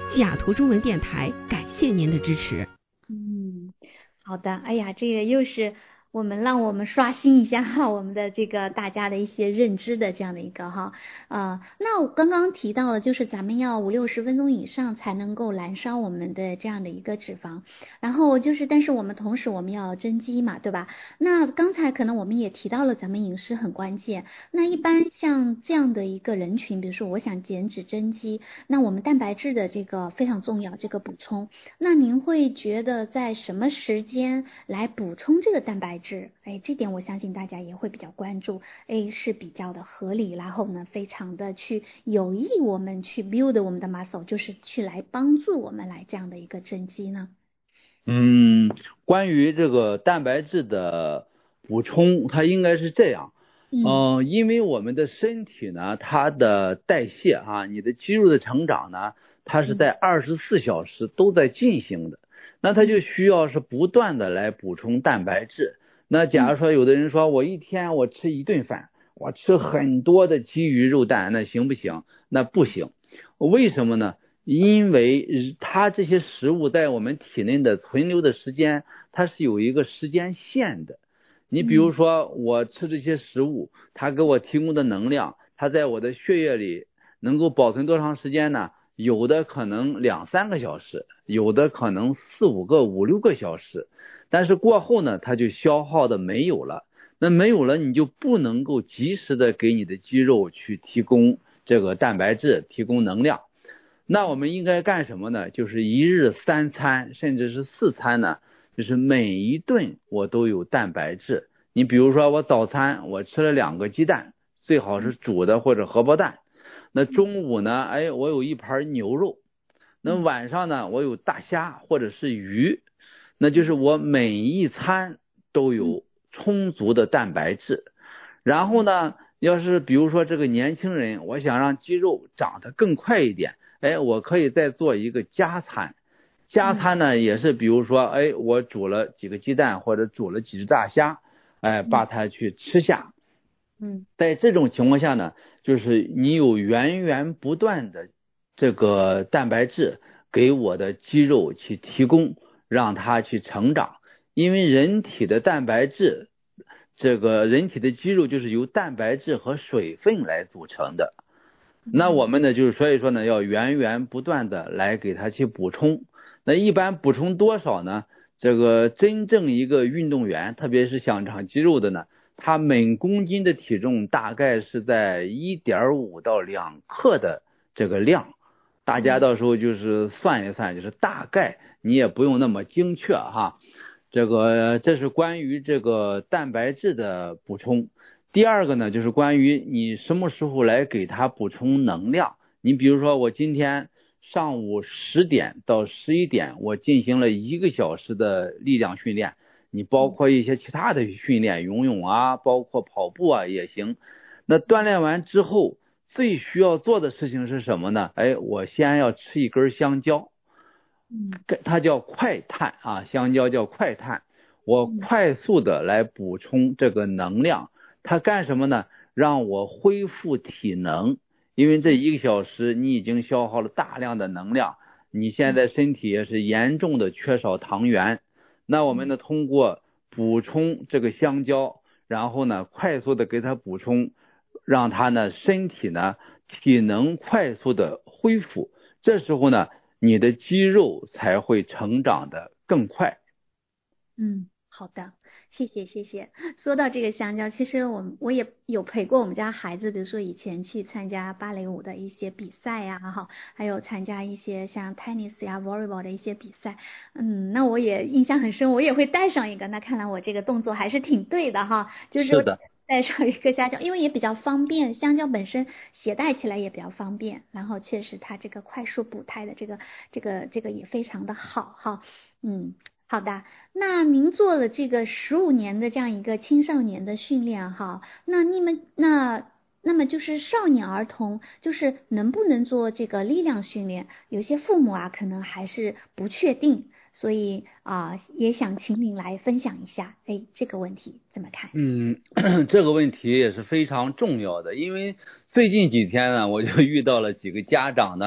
西雅图中文电台感谢您的支持。 嗯，好的，哎呀，这个又是我们让我们刷新一下哈，我们的这个大家的一些认知的这样的一个哈，呃，那我刚刚提到了，就是咱们要五六十分钟以上才能够燃烧我们的这样的一个脂肪，然后就是，但是我们同时我们要增肌嘛，对吧？那刚才可能我们也提到了，咱们饮食很关键。那一般像这样的一个人群，比如说我想减脂增肌，那我们蛋白质的这个非常重要，这个补充。那您会觉得在什么时间来补充这个蛋白质？哎，这点我相信大家也会比较关注，哎，是比较的合理，然后呢，非常的去有益我们去 build 我们的 muscle， 就是去来帮助我们来这样的一个增肌呢。 嗯，关于这个蛋白质的补充，它应该是这样。嗯、呃，因为我们的身体呢，它的代谢啊，你的肌肉的成长呢，它是在二十四小时都在进行的，那它就需要是不断的来补充蛋白质。那假如说有的人说我一天我吃一顿饭，我吃很多的鸡鱼肉蛋，那行不行？那不行。为什么呢？因为它这些食物在我们体内的存留的时间，它是有一个时间线的。你比如说我吃这些食物，它给我提供的能量，它在我的血液里能够保存多长时间呢？有的可能两三个小时，有的可能四五个五六个小时，但是过后呢，它就消耗的没有了。那没有了，你就不能够及时的给你的肌肉去提供这个蛋白质，提供能量。那我们应该干什么呢？就是一日三餐，甚至是四餐呢，就是每一顿我都有蛋白质。你比如说我早餐我吃了两个鸡蛋，最好是煮的或者荷包蛋。那中午呢，哎，我有一盘牛肉。那晚上呢，我有大虾或者是鱼。那就是我每一餐都有充足的蛋白质。然后呢，要是比如说这个年轻人，我想让肌肉长得更快一点，哎，我可以再做一个加餐。加餐呢，也是比如说，哎，我煮了几个鸡蛋或者煮了几只大虾，哎，把它去吃下。 嗯， 在这种情况下呢，就是你有源源不断的这个蛋白质给我的肌肉去提供，让它去成长。因为人体的蛋白质，这个人体的肌肉就是由蛋白质和水分来组成的。那我们呢，就是所以说呢，要源源不断的来给它去补充。那一般补充多少呢？这个真正一个运动员，特别是想长肌肉的呢，他每公斤的体重大概是在 一点五 到两克的这个量。大家到时候就是算一算，就是大概，你也不用那么精确哈。这个这是关于这个蛋白质的补充。第二个呢，就是关于你什么时候来给它补充能量。你比如说我今天上午十点到十一点，我进行了一个小时的力量训练，你包括一些其他的训练，游泳啊，包括跑步啊也行。那锻炼完之后，最需要做的事情是什么呢？哎，我先要吃一根香蕉，嗯，它叫快碳啊，香蕉叫快碳，我快速的来补充这个能量。它干什么呢？让我恢复体能。因为这一个小时你已经消耗了大量的能量，你现在身体也是严重的缺少糖原。那我们呢，通过补充这个香蕉，然后呢快速的给它补充，让它呢身体呢体能快速的恢复，这时候呢你的肌肉才会成长的更快。 嗯，好的，谢谢谢谢。说到这个香蕉，其实我我也有陪过我们家孩子，比如说以前去参加芭蕾舞的一些比赛呀，哈，还有参加一些像 tennis 呀 volleyball 的一些比赛。嗯，那我也印象很深，我也会带上一个。那看来我这个动作还是挺对的哈，就是带上一个香蕉，因为也比较方便，香蕉本身携带起来也比较方便，然后确实它这个快速补胎的这个这个这个也非常的好哈。嗯。好的，那您做了这个十五年的这样一个青少年的训练哈，那你们那那么就是少年儿童，就是能不能做这个力量训练？有些父母啊可能还是不确定，所以啊、呃、也想请您来分享一下，哎，这个问题怎么看？ 嗯，这个问题也是非常重要的，因为最近几天呢，我就遇到了几个家长呢。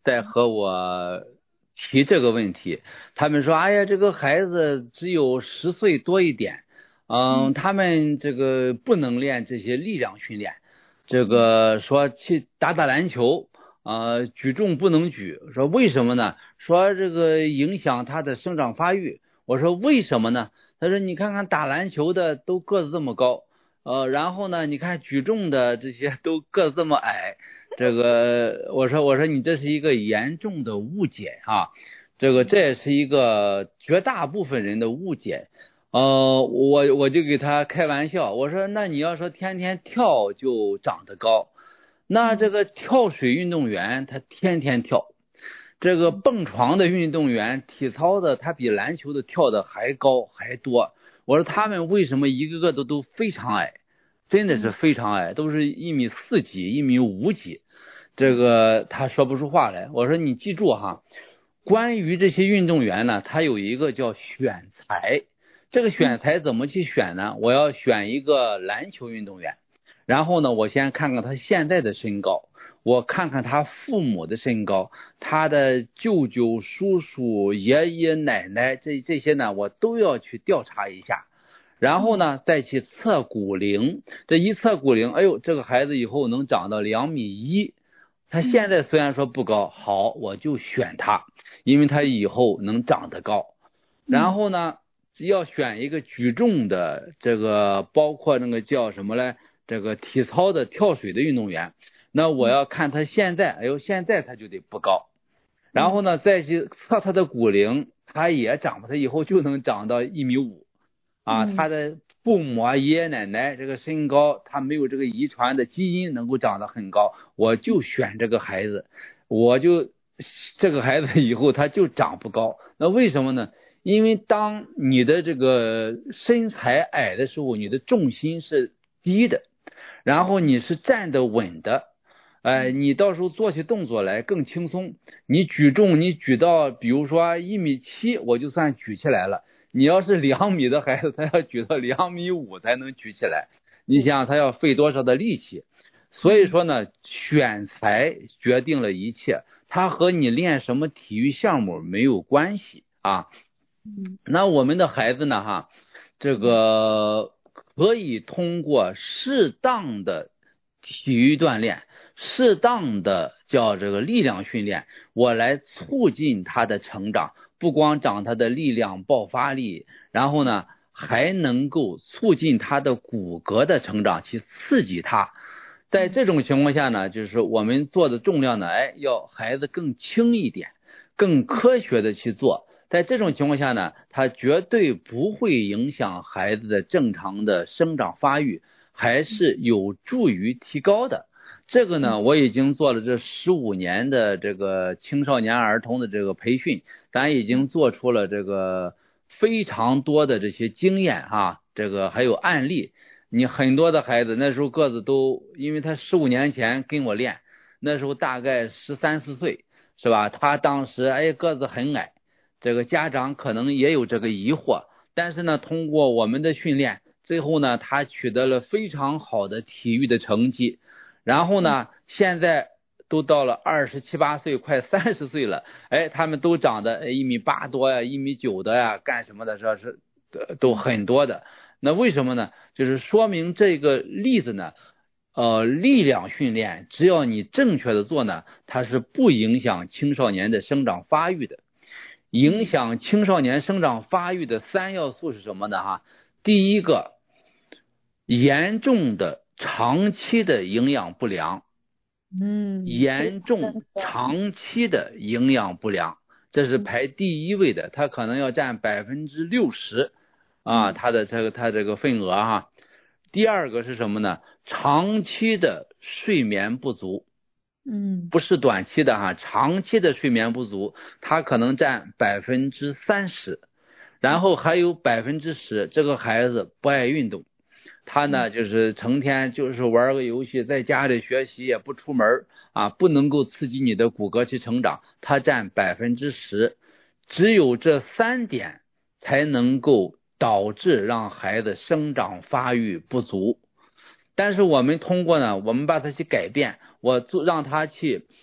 在和我提这个问题。他们说，哎呀，这个孩子只有十岁多一点，嗯，他们这个不能练这些力量训练，这个说去打打篮球，呃，举重不能举。说为什么呢？说这个影响他的生长发育。我说为什么呢？他说你看看打篮球的都个子这么高，呃，然后呢，你看举重的这些都个子这么矮。这个我说我说你这是一个严重的误解啊，这个这也是一个绝大部分人的误解。呃，我我就给他开玩笑，我说那你要说天天跳就长得高，那这个跳水运动员他天天跳，这个蹦床的运动员体操的他比篮球的跳的还高还多。我说他们为什么一个个都都非常矮，真的是非常矮，都是一米四几一米五几。这个他说不出话来。我说你记住哈，关于这些运动员呢，他有一个叫选材。这个选材怎么去选呢？我要选一个篮球运动员，然后呢，我先看看他现在的身高，我看看他父母的身高，他的舅舅、叔叔、爷爷、奶奶，这这些呢，我都要去调查一下。然后呢，再去测骨龄，这一测骨龄，哎呦，这个孩子以后能长到两米一。他现在虽然说不高，好，我就选他，因为他以后能长得高。然后呢，只要选一个举重的，这个包括那个叫什么来，这个体操的跳水的运动员，那我要看他现在，哎呦，现在他就得不高。然后呢，再去测他的骨龄，他也长不，他以后就能长到一米五啊。他的父母啊、爷爷奶奶这个身高，他没有这个遗传的基因能够长得很高，我就选这个孩子，我就这个孩子以后他就长不高。那为什么呢？因为当你的这个身材矮的时候，你的重心是低的，然后你是站得稳的，哎，你到时候做起动作来更轻松。你举重，你举到比如说一米七，我就算举起来了。你要是两米的孩子，他要举到两米五才能举起来，你想他要费多少的力气？所以说呢，选材决定了一切，它和你练什么体育项目没有关系啊。那我们的孩子呢，哈，这个可以通过适当的体育锻炼，适当的叫这个力量训练，我来促进他的成长。不光长他的力量爆发力，然后呢还能够促进他的骨骼的成长，去刺激他。在这种情况下呢，就是我们做的重量呢，哎，要孩子更轻一点，更科学的去做。在这种情况下呢，它绝对不会影响孩子的正常的生长发育，还是有助于提高的。这个呢，我已经做了这十五年的这个青少年儿童的这个培训，咱已经做出了这个非常多的这些经验哈，这个还有案例。你很多的孩子那时候个子都，因为他十五年前跟我练，那时候大概十三四岁，是吧？他当时哎个子很矮，这个家长可能也有这个疑惑，但是呢，通过我们的训练，最后呢，他取得了非常好的体育的成绩。然后呢，现在都到了二十七八岁，快三十岁了，哎，他们都长得一米八多呀，一米九的呀，干什么的说是都很多的。那为什么呢？就是说明这个例子呢，呃，力量训练只要你正确的做呢，它是不影响青少年的生长发育的。影响青少年生长发育的三要素是什么呢？哈，第一个，严重的长期的营养不良，嗯，严重长期的营养不良，这是排第一位的，它可能要占百分之六十啊，它的这个它这个份额哈。第二个是什么呢？长期的睡眠不足，嗯，不是短期的哈，长期的睡眠不足，它可能占百分之三十，然后还有百分之十，这个孩子不爱运动。他呢就是成天就是玩个游戏，在家里学习也不出门啊，不能够刺激你的骨骼去成长，他占百分之十。只有这三点才能够导致让孩子生长发育不足。但是我们通过呢，我们把它去改变，我做让他去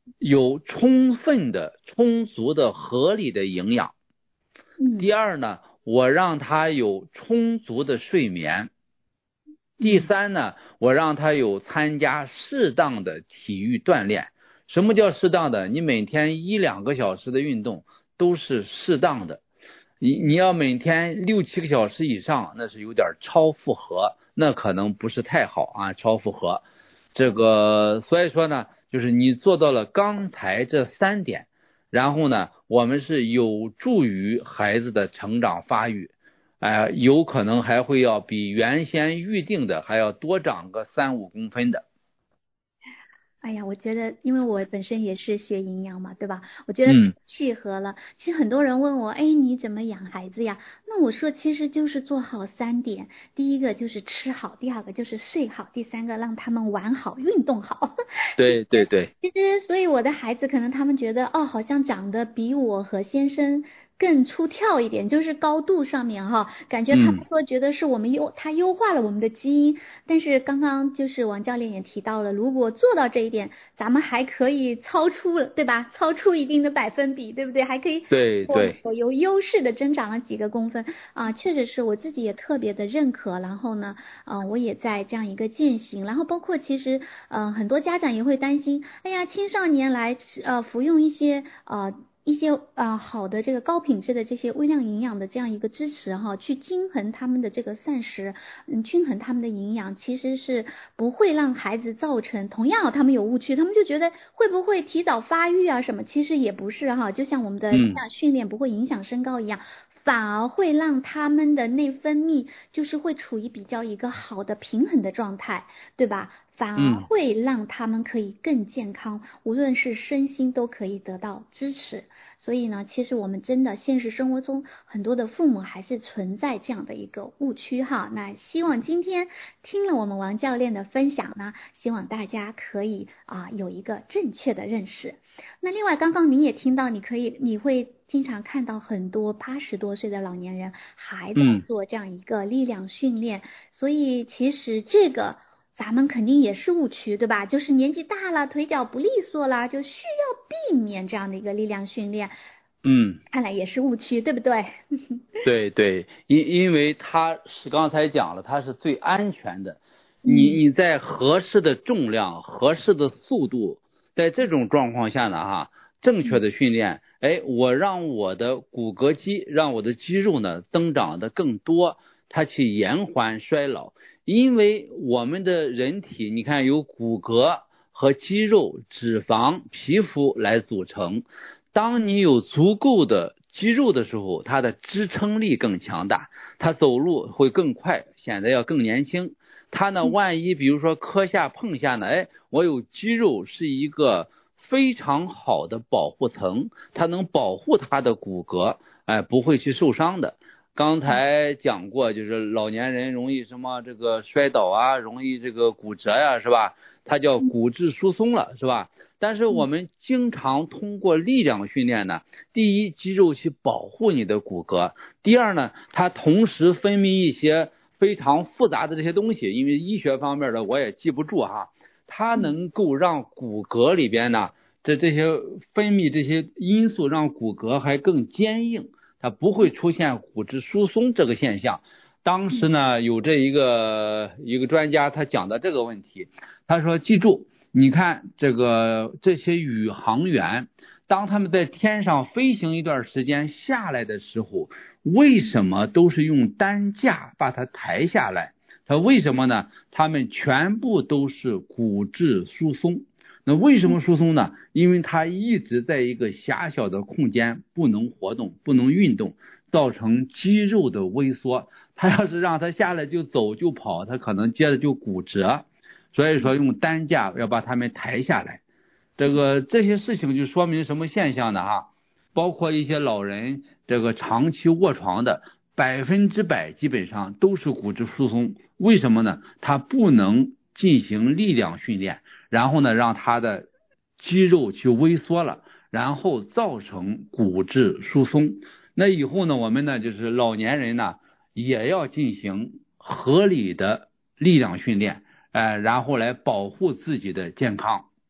有充分的、充足的、合理的营养。第二呢，我让他有充足的睡眠。第三呢，我让他有参加适当的体育锻炼。什么叫适当的？你每天一两个小时的运动都是适当的。你你要每天六七个小时以上，那是有点超负荷，那可能不是太好啊，超负荷。这个所以说呢，就是你做到了刚才这三点，然后呢，我们是有助于孩子的成长发育。哎、呃，有可能还会要比原先预定的还要多长个三五公分的。 哎呀，我觉得，因为我本身也是学营养嘛，对吧？我觉得契合了。嗯、其实很多人问我，哎，你怎么养孩子呀？那我说，其实就是做好三点。第一个就是吃好，第二个就是睡好，第三个让他们玩好、运动好。 对对对。 其实，所以我的孩子可能他们觉得，哦，好像长得比我和先生更出挑一点，就是高度上面哈，感觉他们说觉得是我们优，他优化了我们的基因。但是刚刚就是王教练也提到了，如果做到这一点，咱们还可以超出了，对吧？超出一定的百分比，对不对？还可以对对有有优势的增长了几个公分啊，确实是我自己也特别的认可。然后呢，嗯、呃，我也在这样一个践行。然后包括其实，嗯、呃，很多家长也会担心，哎呀，青少年来呃服用一些呃。一些啊、呃、好的这个高品质的这些微量营养的这样一个支持哈，去均衡他们的这个膳食，嗯，均衡他们的营养，其实是不会让孩子造成同样他们有误区，他们就觉得会不会提早发育啊什么，其实也不是哈，就像我们的营养训练不会影响身高一样。嗯，反而会让他们的内分泌就是会处于比较一个好的平衡的状态，对吧？反而会让他们可以更健康，无论是身心都可以得到支持。所以呢，其实我们真的现实生活中很多的父母还是存在这样的一个误区哈。那希望今天听了我们王教练的分享呢，希望大家可以啊、呃、有一个正确的认识。那另外，刚刚您也听到，你可以你会经常看到很多八十多岁的老年人还在做这样一个力量训练，嗯、所以其实这个咱们肯定也是误区，对吧？就是年纪大了，腿脚不利索了，就需要避免这样的一个力量训练。 嗯， 看来也是误区，对不对？ 对对，因因为它是刚才讲了，它是最安全的。你你在合适的重量、合适的速度，在这种状况下呢，哈，正确的训练，哎，我让我的骨骼肌，让我的肌肉呢增长的更多，它去延缓衰老。因为我们的人体，你看有骨骼和肌肉、脂肪、皮肤来组成。当你有足够的肌肉的时候，它的支撑力更强大，它走路会更快，显得要更年轻。它呢，万一比如说磕下碰下呢，哎，我有肌肉是一个非常好的保护层，它能保护它的骨骼，哎，不会去受伤的。刚才讲过，就是老年人容易什么这个摔倒啊，容易这个骨折呀、啊，是吧？它叫骨质疏松了，是吧？但是我们经常通过力量训练呢，第一，肌肉去保护你的骨骼；第二呢，它同时分泌一些非常复杂的这些东西，因为医学方面的我也记不住哈，它能够让骨骼里边呢，这这些分泌这些因素让骨骼还更坚硬。它不会出现骨质疏松这个现象。当时呢，有这一个一个专家他讲的这个问题，他说记住，你看这个这些宇航员，当他们在天上飞行一段时间下来的时候，为什么都是用担架把它抬下来？他为什么呢？他们全部都是骨质疏松。那为什么疏松呢？因为它一直在一个狭小的空间，不能活动，不能运动，造成肌肉的萎缩。它要是让它下来就走就跑，它可能接着就骨折。所以说用担架要把它们抬下来。这个这些事情就说明什么现象呢？哈，包括一些老人这个长期卧床的，百分之百基本上都是骨质疏松。为什么呢？它不能进行力量训练。然后呢，让他的肌肉去萎缩了，然后造成骨质疏松。那以后呢，我们呢就是老年人呢也要进行合理的力量训练，呃，然后来保护自己的健康。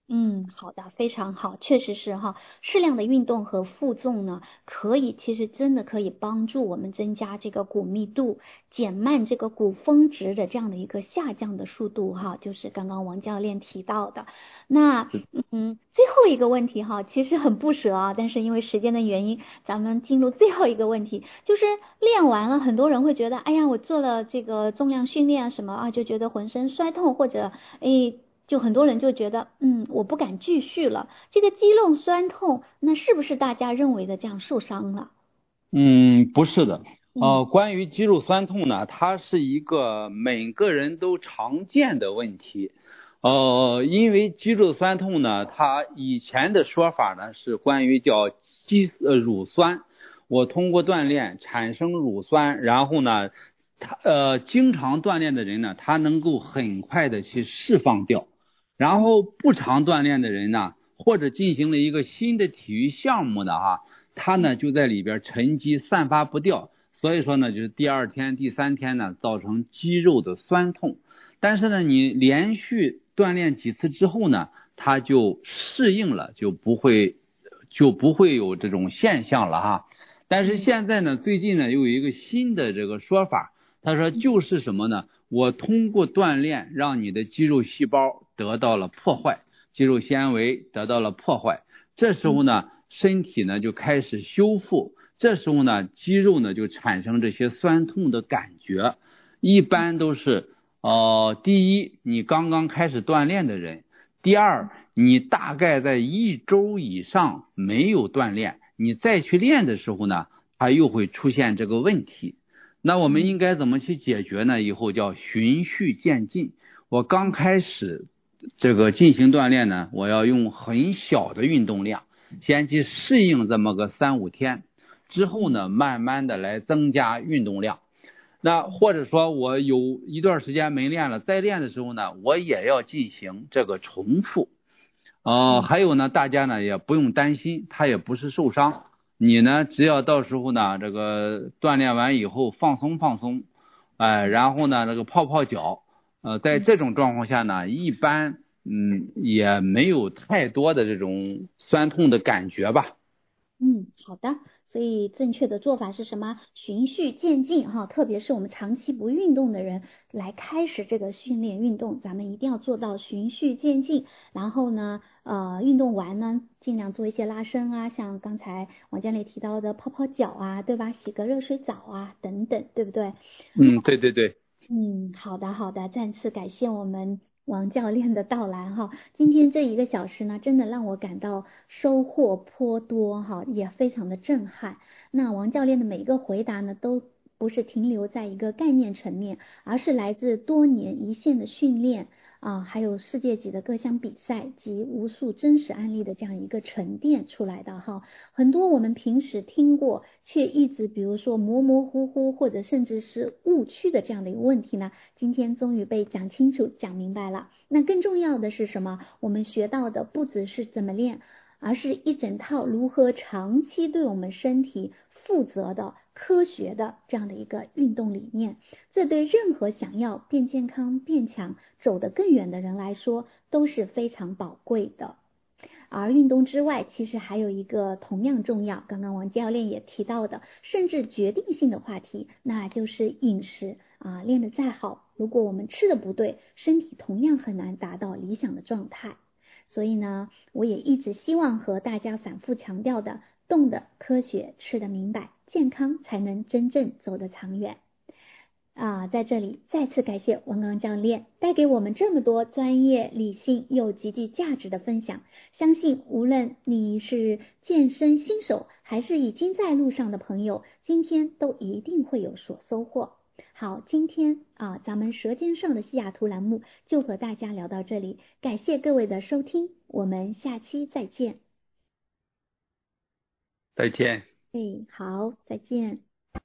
嗯，好的，非常好，确实是哈，适量的运动和负重呢，可以其实真的可以帮助我们增加这个骨密度，减慢这个骨峰值的这样的一个下降的速度哈，就是刚刚王教练提到的。那嗯，最后一个问题哈，其实很不舍啊，但是因为时间的原因，咱们进入最后一个问题，就是练完了，很多人会觉得，哎呀，我做了这个重量训练啊什么啊，就觉得浑身酸痛，或者诶。就很多人就觉得，嗯，我不敢继续了。这个肌肉酸痛，那是不是大家认为的这样受伤了？ 嗯，不是的。呃，关于肌肉酸痛呢，它是一个每个人都常见的问题。呃，因为肌肉酸痛呢，它以前的说法呢是关于叫肌呃乳酸，我通过锻炼产生乳酸，然后呢，他呃经常锻炼的人呢，他能够很快的去释放掉。然后不常锻炼的人呢，或者进行了一个新的体育项目的哈，他呢就在里边沉积散发不掉，所以说呢就是第二天第三天呢造成肌肉的酸痛。但是呢你连续锻炼几次之后呢，它就适应了，就不会就不会有这种现象了哈。但是现在呢最近呢又有一个新的这个说法，他说就是什么呢，我通过锻炼让你的肌肉细胞得到了破坏，肌肉纤维得到了破坏，这时候呢身体呢就开始修复，这时候呢肌肉呢就产生这些酸痛的感觉。一般都是呃，第一你刚刚开始锻炼的人，第二你大概在一周以上没有锻炼，你再去练的时候呢它又会出现这个问题。那我们应该怎么去解决呢？以后叫循序渐进。我刚开始这个进行锻炼呢，我要用很小的运动量，先去适应这么个三五天，之后呢，慢慢的来增加运动量。那或者说我有一段时间没练了，再练的时候呢，我也要进行这个重复。呃，还有呢，大家呢也不用担心，它也不是受伤。你呢，只要到时候呢，这个锻炼完以后放松放松，哎、呃，然后呢，这个泡泡脚，呃，在这种状况下呢，一般嗯也没有太多的这种酸痛的感觉吧。 嗯，好的。所以正确的做法是什么？循序渐进哈，特别是我们长期不运动的人来开始这个训练运动，咱们一定要做到循序渐进。然后呢，呃，运动完呢，尽量做一些拉伸啊，像刚才王教练提到的泡泡脚啊，对吧？洗个热水澡啊，等等，对不对？ 嗯，对对对。 嗯，好的好的，再次感谢我们王教练的到来哈，今天这一个小时呢，真的让我感到收获颇多哈，也非常的震撼。那王教练的每一个回答呢，都不是停留在一个概念层面，而是来自多年一线的训练啊，还有世界级的各项比赛及无数真实案例的这样一个沉淀出来的哈。很多我们平时听过却一直比如说模模糊糊或者甚至是误区的这样的一个问题呢，今天终于被讲清楚讲明白了。那更重要的是什么？我们学到的不只是怎么练，而是一整套如何长期对我们身体负责的科学的这样的一个运动理念，这对任何想要变健康变强走得更远的人来说都是非常宝贵的。而运动之外，其实还有一个同样重要，刚刚王教练也提到的，甚至决定性的话题，那就是饮食啊，练得再好，如果我们吃的不对，身体同样很难达到理想的状态。所以呢，我也一直希望和大家反复强调的，动的科学，吃的明白，健康才能真正走得长远。啊，在这里再次感谢王刚教练带给我们这么多专业、理性又极具价值的分享，相信无论你是健身新手还是已经在路上的朋友，今天都一定会有所收获。好，今天啊，咱们舌尖上的西雅图栏目就和大家聊到这里，感谢各位的收听，我们下期再见。 再见。 哎，好，再见。